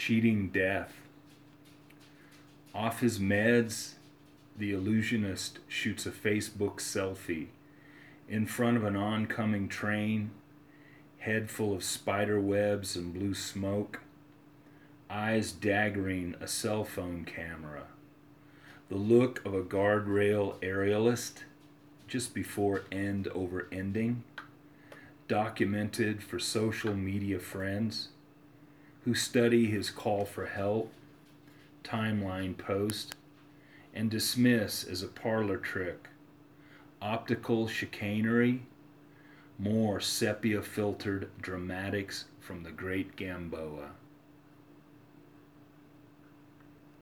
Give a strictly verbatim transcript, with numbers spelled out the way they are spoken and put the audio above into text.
cheating death. Off his meds, the illusionist shoots a Facebook selfie in front of an oncoming train, head full of spider webs and blue smoke, eyes daggering a cell phone camera, the look of a guardrail aerialist just before end over ending, documented for social media friends who study his call for help, timeline post, and dismiss as a parlor trick, optical chicanery, more sepia-filtered dramatics from the great Gamboa.